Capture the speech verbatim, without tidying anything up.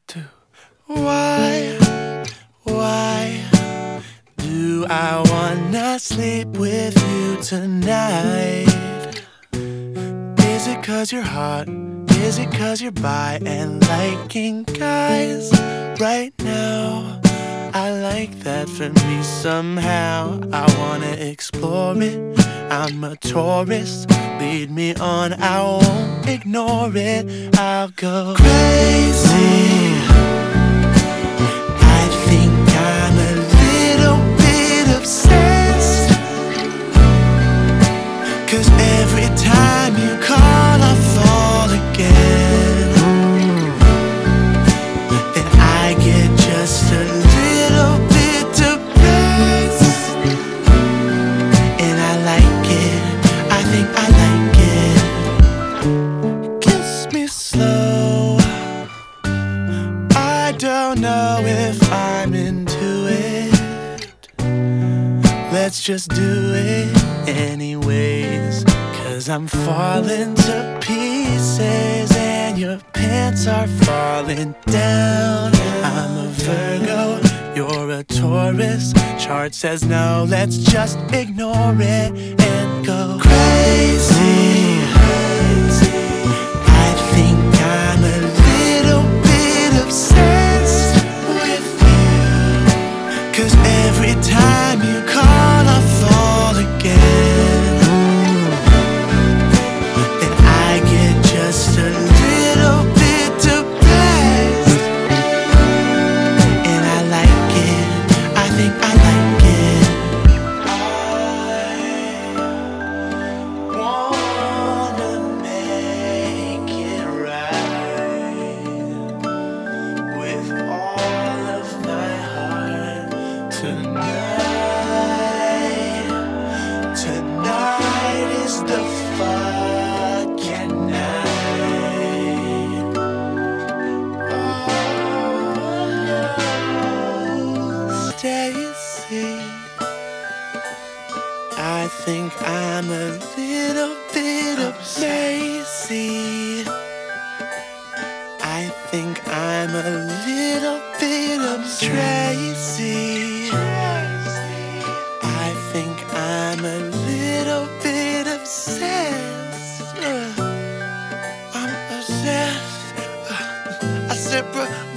two. Why, why do I wanna sleep with you tonight? Is it cause you're hot? Is it cause you're bi and liking guys right now? I like that for me somehow. I wanna explore it. I'm a tourist. Lead me on, I won't ignore it. I'll go crazy. I think I'm a little bit obsessed, 'cause every time you call I fall again. Then I get just a little bit depressed, and I like it, I think I like it. Kiss me slow, I don't know if I'm into it. Let's just do it anyways, 'cause I'm falling to pieces and your pants are falling down. I'm a Virgo, you're a Taurus. Chart says no, let's just ignore it and go crazy. I think I'm a little bit obsessed with you, 'cause every time you call I fall again. And I get just a little bit depressed, and I like it, I think I like it. I wanna make it right with all of my heart tonight. Tonight is the fucking night. Oh, Daisy, I think I'm a little bit obsessed. I think I'm a little bit obsessed. I think I'm a little bit obsessed. Uh, I'm obsessed. Uh, I said, bro.